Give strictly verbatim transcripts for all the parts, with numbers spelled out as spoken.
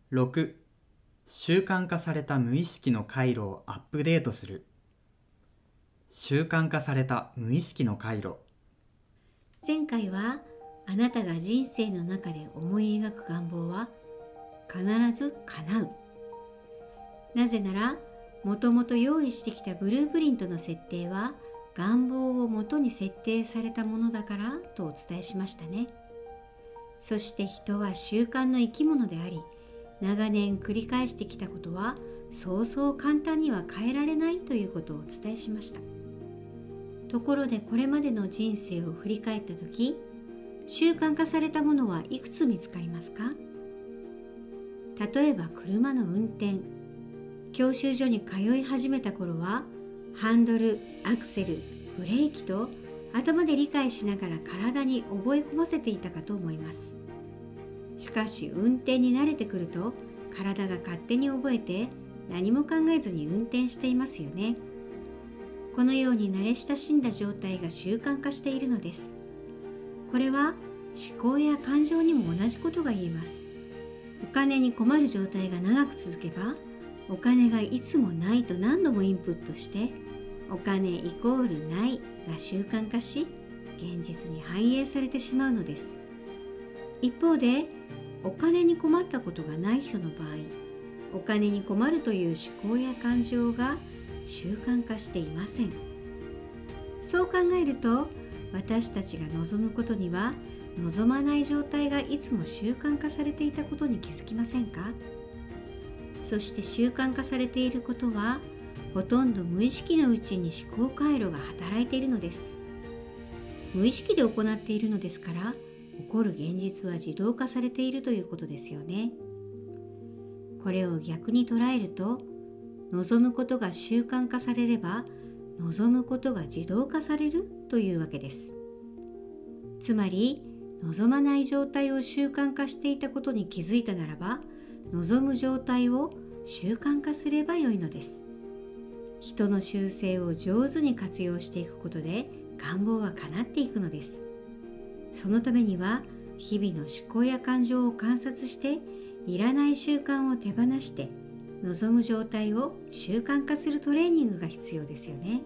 ろく、習慣化された無意識の回路をアップデートする。習慣化された無意識の回路。 前回は、あなたが人生の中で思い描く願望は必ず叶う。なぜなら、もともと用意してきたブループリントの設定は願望をもとに設定されたものだからとお伝えしましたね。そして人は習慣の生き物であり、長年繰り返してきたことはそうそう簡単には変えられないということをお伝えしました。ところでこれまでの人生を振り返ったとき、習慣化されたものはいくつ見つかりますか？例えば車の運転。教習所に通い始めた頃は、ハンドル、アクセル、ブレーキと頭で理解しながら体に覚え込ませていたかと思います。しかし運転に慣れてくると、体が勝手に覚えて何も考えずに運転していますよね。このように慣れ親しんだ状態が習慣化しているのです。これは思考や感情にも同じことが言えます。お金に困る状態が長く続けば、お金がいつもないと何度もインプットして、お金イコールないが習慣化し、現実に反映されてしまうのです。一方で、お金に困ったことがない人の場合、お金に困るという思考や感情が習慣化していません。そう考えると、私たちが望むことには、望まない状態がいつも習慣化されていたことに気づきませんか？そして習慣化されていることは、ほとんど無意識のうちに思考回路が働いているのです。無意識で行っているのですから、起こる現実は自動化されているということですよね。これを逆に捉えると、望むことが習慣化されれば、望むことが自動化されるというわけです。つまり、望まない状態を習慣化していたことに気づいたならば、望む状態を習慣化すればよいのです。人の習性を上手に活用していくことで願望は叶っていくのです。そのためには日々の思考や感情を観察して、いらない習慣を手放して望む状態を習慣化するトレーニングが必要ですよね。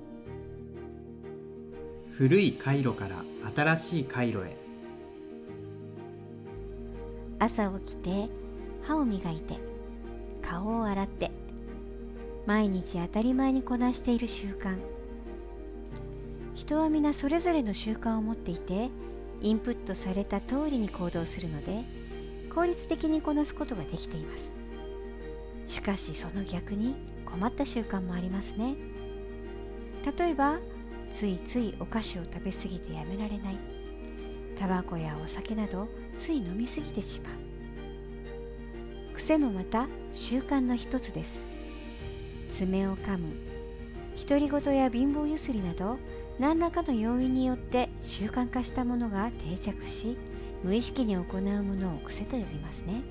古い回路から新しい回路へ。 朝起きて歯を磨いて顔を洗って、毎日当たり前にこなしている習慣。人は皆それぞれの習慣を持っていて、インプットされた通りに行動するので、効率的にこなすことができています。しかしその逆に困った習慣もありますね。例えば、ついついお菓子を食べ過ぎてやめられない。タバコやお酒などつい飲み過ぎてしまう。癖もまた習慣の一つです。爪を噛む、独り言や貧乏ゆすりなど、何らかの要因によって習慣化したものが定着し、無意識に行うものを癖と呼びますね。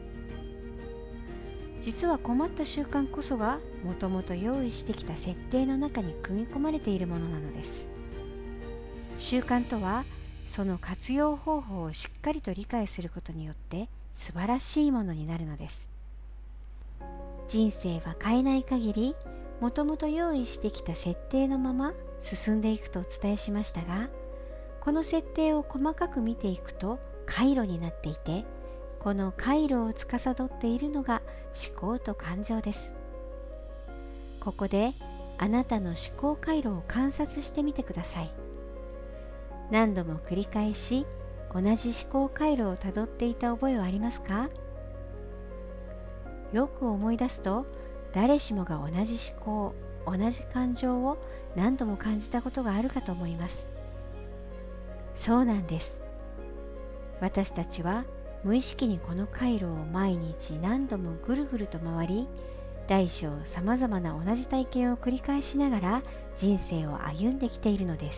実は困った習慣こそが、もともと用意してきた設定の中に組み込まれているものなのです。習慣とは、その活用方法をしっかりと理解することによって素晴らしいものになるのです。人生は変えない限り、もともと用意してきた設定のまま進んでいくとお伝えしましたが、この設定を細かく見ていくと回路になっていて、この回路を司っているのが思考と感情です。ここであなたの思考回路を観察してみてください。何度も繰り返し同じ思考回路をたどっていた覚えはありますか？よく思い出すと、誰しもが同じ思考、同じ感情を何度も感じたことがあるかと思います。そうなんです。私たちは無意識にこの回路を毎日何度もぐるぐると回り、大小さまざまな同じ体験を繰り返しながら人生を歩んできているのです。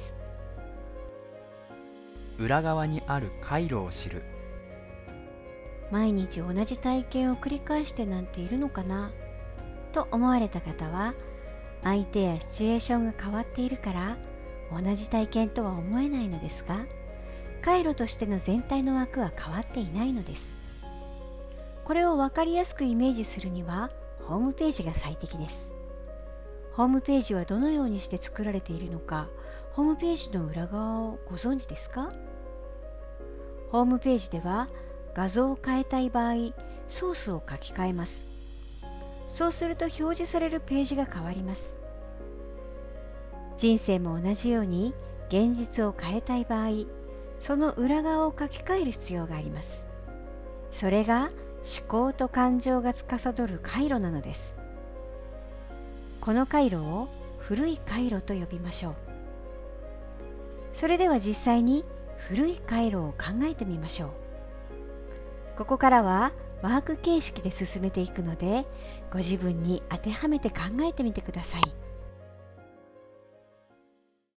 裏側にある回路を知る。 毎日同じ体験を繰り返してなんているのかなと思われた方は、相手やシチュエーションが変わっているから同じ体験とは思えないのですが、回路としての全体の枠は変わっていないのです。 これを分かりやすくイメージするにはホームページが最適です。ホームページはどのようにして作られているのか、ホームページの裏側をご存知ですか？ホームページでは画像を変えたい場合、ソースを書き換えます。そうすると表示されるページが変わります。人生も同じように現実を変えたい場合、その裏側を書き換える必要があります。それが思考と感情が司る回路なのです。この回路を古い回路と呼びましょう。それでは実際に古い回路を考えてみましょう。ここからはワーク形式で進めていくので、ご自分に当てはめて考えてみてください。